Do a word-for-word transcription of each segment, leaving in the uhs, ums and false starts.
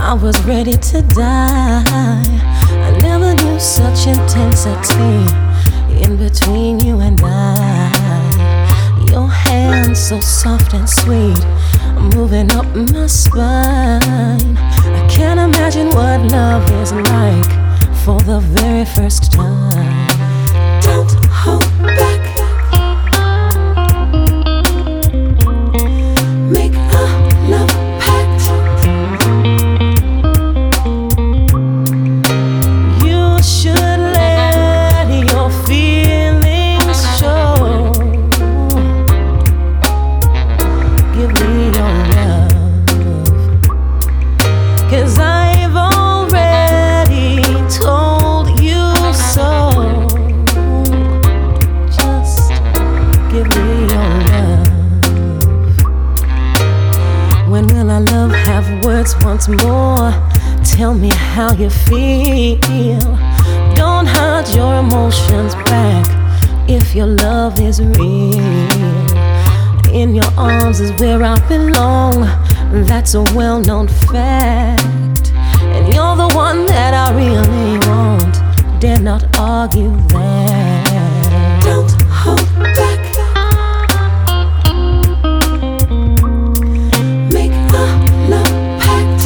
I was ready to die. I never knew such intensity in between you and I. Your hands so soft and sweet, moving up my spine. I can't imagine what love is like for the very first time. Don't hold back. Make a love pact. You should let your feelings show. Give me your love, 'cause I've already told you so. Just give me your love. When will our love have words once more? Tell me how you feel. Don't hide your emotions back if your love is real. In your arms is where I belong, that's a well-known fact. And you're the one that I really want, dare not argue that. Don't hold back. Make a love pact.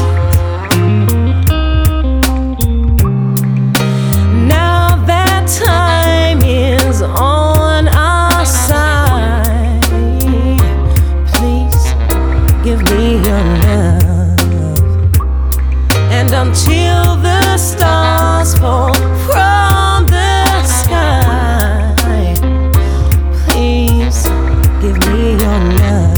Now that time is on our side, please give me your love. And until the stars fall from the sky, please give me your love.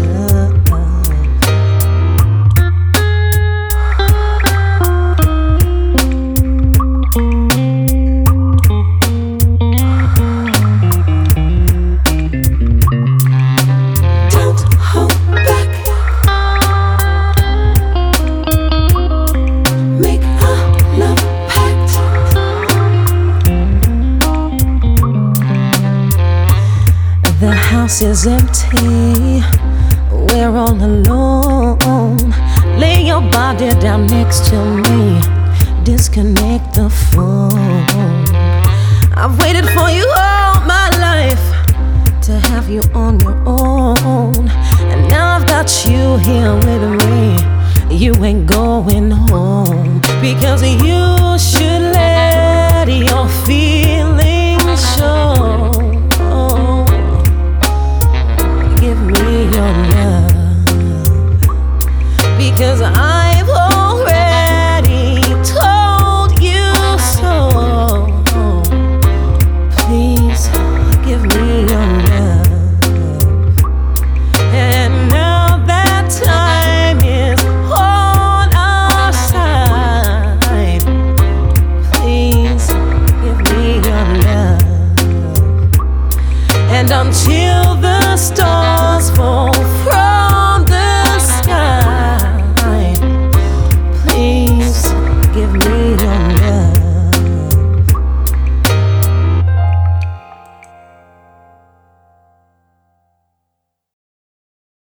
Don't hold back. Make a love pact. The house is empty, we're all alone. Lay your body down next to me, disconnect the phone. I've waited for you all my life to have you on your own, and now I've got you here with me. You ain't going home, because you should let your feelings show. Give me your love, because I